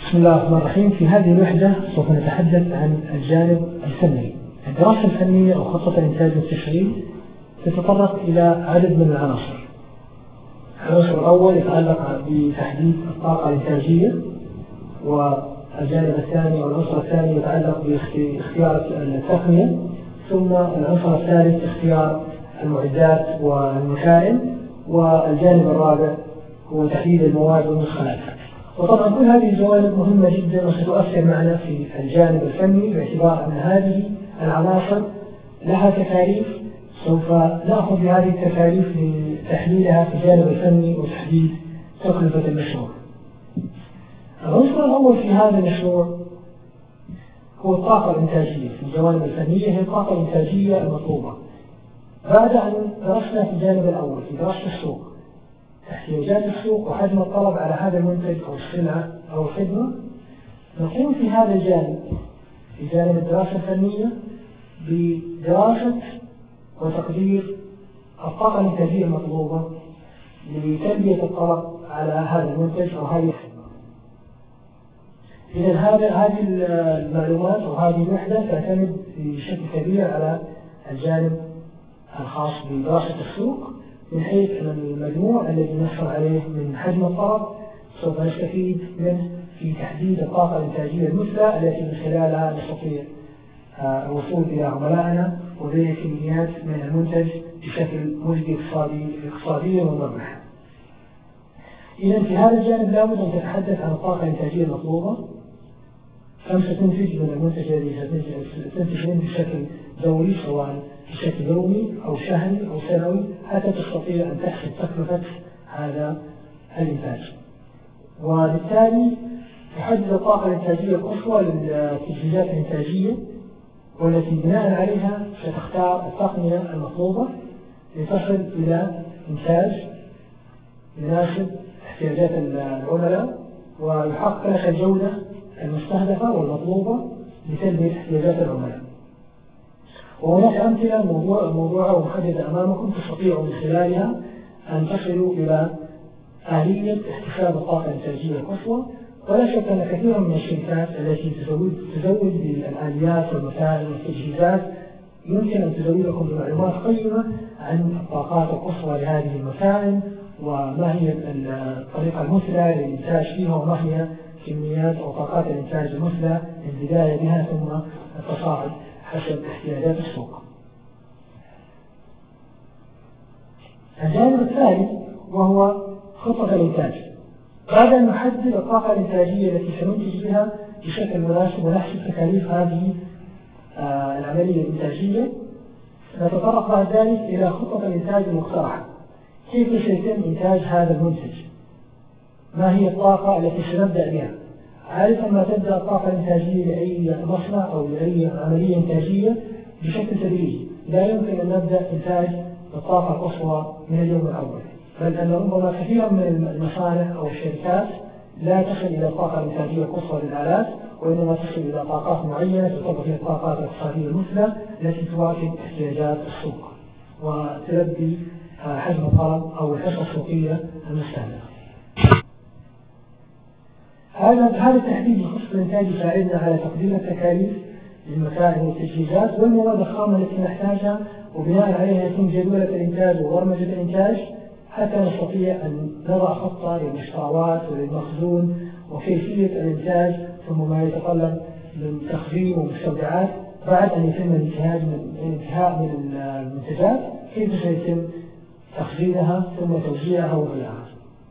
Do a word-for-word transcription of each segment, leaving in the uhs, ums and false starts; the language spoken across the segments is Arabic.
بسم الله الرحمن الرحيم. في هذه الوحدة سوف نتحدث عن الجانب الفني. الدراسة الفنية أو خطة الإنتاج والتشغيل تتطرق إلى عدد من العناصر. العنصر الأول يتعلق بتحديد الطاقة الإنتاجية، والجانب الثاني أو العنصر الثاني يتعلق باختيار التقنية، ثم العنصر الثالث اختيار المعدات والمكائن، والجانب الرابع هو تحديد المواد والمدخلات. وطبعا كل هذه الجوانب مهمة جدا وستؤثر معنا في الجانب الفني، باعتبار أن هذه العناصر لها تكاليف سوف نأخذ بهذه التكاليف لتحليلها في الجانب الفني وتحديد تكلفة المشروع. العنصر الأول في هذا المشروع هو الطاقة الإنتاجية. في الجوانب الفنية هي الطاقة الإنتاجية المطلوبة. بعد أن درسنا في الجانب الأول في دراسة السوق احتياجات السوق وحجم الطلب على هذا المنتج أو السلعة أو الخدمة، نقوم في هذا الجانب في جانب الدراسة الفنية بدراسة وتقدير الطاقة الإنتاجية المطلوبة لتلبية الطلب على هذا المنتج أو هذه الخدمة. إذا هذا هذه المعلومات أو هذه الوحدة تعتمد بشكل كبير على الجانب الخاص بدراسة السوق، من حيث أن المجموع الذي نحصل عليه من حجم الطلب سوف نستفيد منه في تحديد الطاقة الإنتاجية المثلى التي من خلالها نستطيع الوصول إلى عملائنا وبيع كميات من المنتج بشكل مجدي اقتصادي اقتصاديا ومربح. إذا في هذا الجانب لابد أن تتحدث عن الطاقة الإنتاجية المطلوبة، كم ستنتج من المنتج الذي ستنتج منه بشكل دوري، سواء بشكل يومي أو شهري أو سنوي، حتى تستطيع أن تحسب تكلفة هذا الإنتاج. وبالتالي تحدد الطاقة الإنتاجية القصوى للتجهيزات الإنتاجية، والتي بناء عليها ستختار التقنية المطلوبة لتصل إلى إنتاج يناسب احتياجات العملاء ويحقق لك الجودة المستهدفة والمطلوبة لتلبية احتياجات العملاء. وهناك أمثلة موضوع موضوعة ومحددة أمامكم تستطيعوا من خلالها أن تصلوا إلى آلية احتساب الطاقة الإنتاجية القصوى. ولا شك أن كثيرا من الشركات التي تزود تزود بالآليات والمكائن والتجهيزات يمكن أن تزودكم بمعلومات قيمة عن الطاقات القصوى لهذه المكائن، وما هي الطريقة المثلى للإنتاج فيها، وما هي كميات أو طاقات الإنتاج المثلى البداية بها ثم التصاعد حسب احتياجات السوق. الجانب الثاني وهو خطة الإنتاج. بعد أن نحدد الطاقة الإنتاجية التي سننتج بها بشكل مناسب ونحسب تكاليف هذه آه العملية الإنتاجية، نتطرق بعد ذلك إلى خطة الإنتاج المقترحة. كيف سيتم إنتاج هذا المنتج؟ ما هي الطاقة التي سنبدأ بها؟ عادة ما تبدأ الطاقة الإنتاجية لأي مصنع أو لأي عملية إنتاجية بشكل تدريجي. لا يمكن أن نبدأ إنتاج الطاقة القصوى من اليوم الأول، بل أن ربما كثيرا من المصانع أو الشركات لا تصل إلى الطاقة الإنتاجية القصوى للآلات، وإنما تصل إلى طاقات معينة تعتبر هي الطاقات الاقتصادية المثلى التي تواكب احتياجات السوق وتلبي حجم الطلب أو الحصة السوقية المستهدفة. هذا هذا التحديد لخطة الإنتاج يساعدنا على تقدير التكاليف للمكائن والتجهيزات والمواد الخام التي نحتاجها، وبناء عليها يتم جدولة الإنتاج وبرمجة الإنتاج حتى نستطيع أن نضع خطة للمشتريات وللمخزون وكيفية الإنتاج، ثم ما يتطلب من تخزين ومستودعات. بعد أن يتم الانتهاء من الانتهاء من المنتجات كيف سيتم تخزينها ثم توزيعها وبيعها.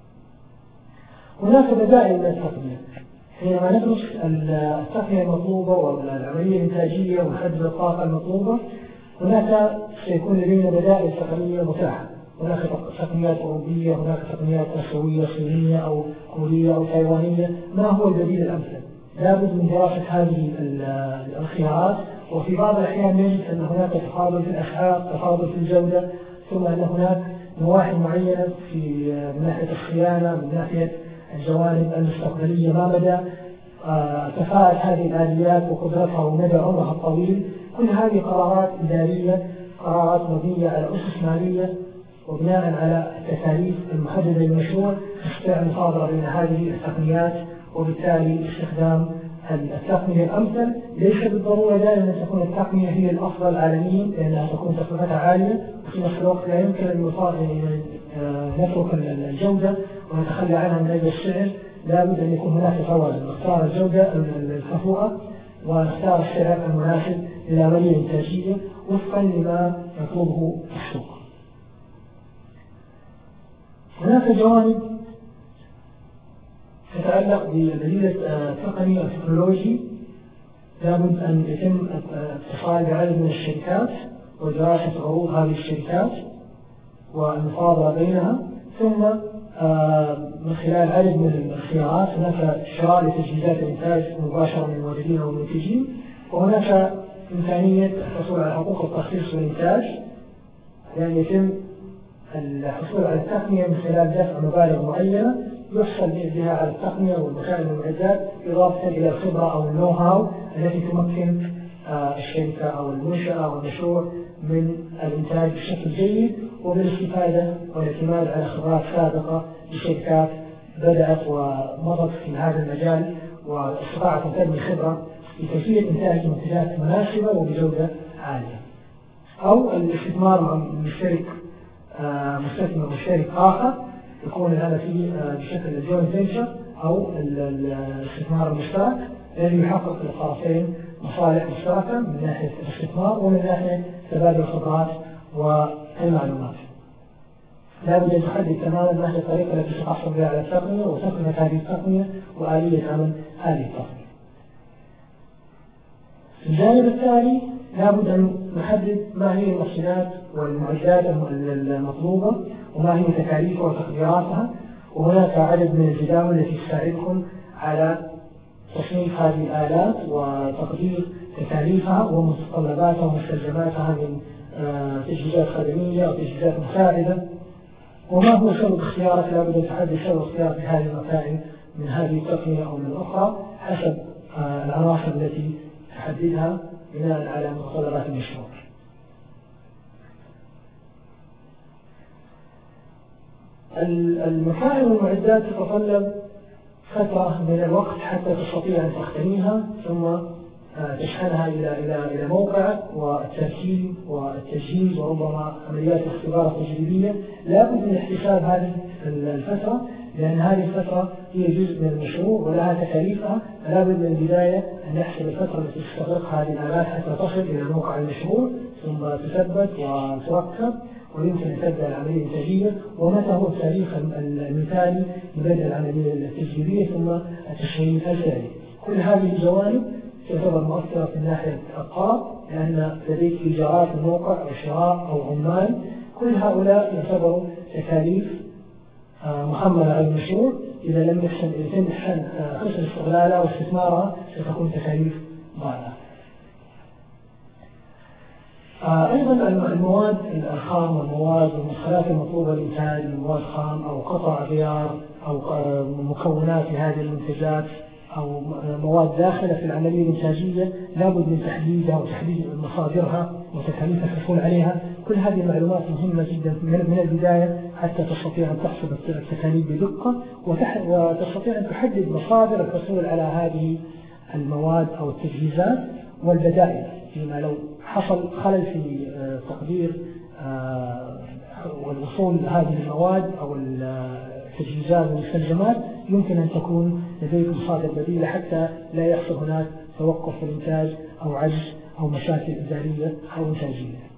هناك بدائل من التقنية. حينما ندرس التقنية المطلوبة والعملية الإنتاجية ونحدد الطاقة المطلوبة، هناك سيكون لدينا بدائل تقنية متاحة. هناك تقنيات أوروبية، هناك تقنيات آسيوية صينية أو كورية أو تايوانية. ما هو البديل الأمثل؟ لابد من دراسة هذه الخيارات، وفي بعض الأحيان نجد أن هناك تفاضل في الأسعار، تفاضل في الجودة، ثم أن هناك نواحي معينة في من ناحية الصيانة، من ناحية الجوانب المستقبلية، ما مدى كفاءة هذه الآليات وقدرتها ومدى عمرها الطويل. كل هذه قرارات إدارية، قرارات مبنية على أسس مالية وبناء على التكاليف المحددة للمشروع، نستطيع المفاضلة بين هذه التقنيات وبالتالي استخدام التقنية الأمثل. ليس بالضرورة دائما أن تكون التقنية هي الأفضل عالميا لأنها تكون تكلفتها عالية، وفي نفس الوقت لا يمكن أن نترك الجودة ونتخلى عنها من أجل السعر. لابد أن يكون هناك توازن، نختار الجودة الكفؤة ونختار السعر المناسب للعملية الإنتاجية وفقا لما يطلبه السوق. هناك جوانب تتعلق بالبديل التقني التكنولوجي لابد أن يتم اتصال بعدد من الشركات ودراسة عروض هذه الشركات والمفاضلة بينها، ثم من خلال عدد من الخيارات هناك شراء لتجهيزات الإنتاج مباشرة من الموردين أو المنتجين، وهناك إمكانية الحصول على حقوق التخصيص والإنتاج لأن يتم الحصول على التقنية من خلال دفع مبالغ معينة يحصل بها على التقنية والمكائن والمعدات إضافة إلى الخبرة أو النو هاو التي تمكن الشركة أو المنشأة أو المشروع من الإنتاج بشكل جيد، وبالاستفادة والاعتماد على خبرات سابقة لشركات بدأت ومضت في هذا المجال واستطاعت أن تبني خبرة في كيفية إنتاج منتجات مناسبة وبجودة عالية. أو الاستثمار مع مشترك مستثمر مشترك آخر يكون الآن فيه بشكل الجوينت فينشر أو الاستثمار المشترك الذي يحقق للطرفين مصالح مشتركة من ناحية الاستثمار ومن ناحية تبادل الخبرات والمعلومات. لا بد أن تحدد تماما ما هي الطريقة التي ستحصل بها على التقنية وتقنية هذه التقنية وآلية عمل هذه التقنية. في الجانب الثاني لا بد أن نحدد ما هي المصنعات والمعدات المطلوبة وما هي تكاليفها وتقديراتها، وهناك عدد من الجداول التي تساعدكم على تصنيف هذه الآلات وتقدير تكاليفها ومتطلباتها ومستلزماتها من تجهيزات خدمية أو تجهيزات مساعدة، وما هو سبب اختيارك. لا بد أن تحدد سبب اختيارك هذه المكائن من هذه التقنية أو من الأخرى حسب العناصر التي تحددها بناء على متطلبات المشروع. المكائن والمعدات تتطلب فترة من الوقت حتى تستطيع أن تختنيها ثم تشحنها إلى إلى إلى موقعك، والتركيب والتجهيز وربما عمليات الاختبار التجريبية. لا بد من احتساب هذه الفترة لأن هذه الفترة هي جزء من المشروع ولها تكاليفها، فلا بد من البداية أن نحسب الفترة التي تستغرق هذه الآلات حتى تصل إلى موقع المشروع ثم تثبت وتركب ويمكن أن تبدأ العملية الإنتاجية، ومتى هو التاريخ المثالي لبدء العملية التجريبية ثم التشغيل الفعلي. كل هذه الجوانب تعتبر مؤثرة في ناحية الطلب لأن لديك إيجارات الموقع أو شراء أو عمال، كل هؤلاء يعتبروا تكاليف محملة على المشروع. إذا لم يتم حسن استغلالها واستثمارها ستكون تكاليف ضائعة. أيضا المواد الخام والمواد والمدخلات المطلوبة لإنتاج مواد خام أو قطع غيار أو مكونات هذه المنتجات أو مواد داخلة في العملية الإنتاجية لابد من تحديدها وتحديد مصادرها وتكاليف الحصول عليها. كل هذه المعلومات مهمة جدا من البداية حتى تستطيع أن تحسب التكاليف بدقة وتستطيع أن تحدد مصادر الحصول على هذه المواد أو التجهيزات والبدائل فيما لو حصل خلل في تقدير والوصول لهذه المواد أو التجهيزات والمستلزمات يمكن أن تكون لديك مصادر بديلة حتى لا يحصل هناك توقف في الإنتاج أو عجز أو مشاكل إدارية أو إنتاجية.